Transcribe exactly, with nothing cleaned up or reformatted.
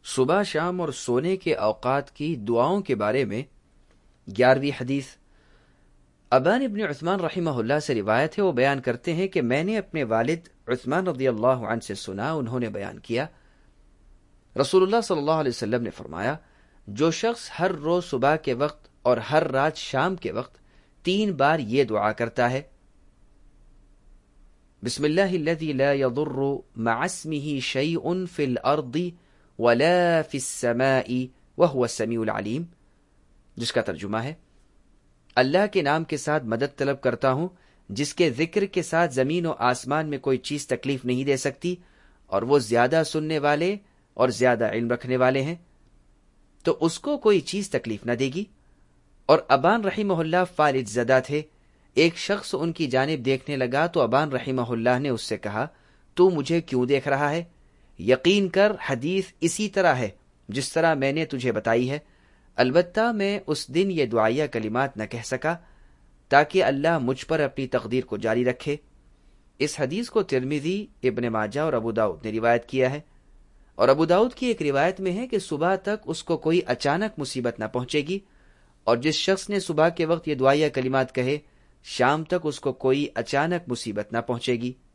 صبح شام اور سونے کے اوقات کی دعاؤں کے بارے میں گیارہویں حدیث ابان ابن عثمان رحمہ اللہ سے روایت ہے، وہ بیان کرتے ہیں کہ میں نے اپنے والد عثمان رضی اللہ عنہ سے سنا، انہوں نے بیان کیا رسول اللہ صلی اللہ علیہ وسلم نے فرمایا، جو شخص ہر روز صبح کے وقت اور ہر رات شام کے وقت تین بار یہ دعا کرتا ہے، بسم اللہ الذی لا یضر مع اسمہ شیء فی الارض ولا فی السماء وهو السمیع العلیم، جس کا ترجمہ ہے اللہ کے نام کے ساتھ مدد طلب کرتا ہوں جس کے ذکر کے ساتھ زمین و آسمان میں کوئی چیز تکلیف نہیں دے سکتی، اور وہ زیادہ سننے والے اور زیادہ علم رکھنے والے ہیں، تو اس کو کوئی چیز تکلیف نہ دے گی۔ اور ابان رحمہ اللہ فالج زدہ تھے، ایک شخص ان کی جانب دیکھنے لگا تو ابان رحمہ اللہ نے اس سے کہا، تو مجھے کیوں دیکھ رہا ہے؟ یقین کر حدیث اسی طرح ہے جس طرح میں نے تجھے بتائی ہے، البتہ میں اس دن یہ دعائیہ کلمات نہ کہہ سکا تاکہ اللہ مجھ پر اپنی تقدیر کو جاری رکھے۔ اس حدیث کو ترمذی، ابن ماجہ اور ابو داؤد نے روایت کیا ہے، اور ابو داؤد کی ایک روایت میں ہے کہ صبح تک اس کو کوئی اچانک مصیبت نہ پہنچے گی، اور جس شخص نے صبح کے وقت یہ دعائیہ کلمات کہے، شام تک اس کو کوئی اچانک مصیبت نہ پہنچے گی۔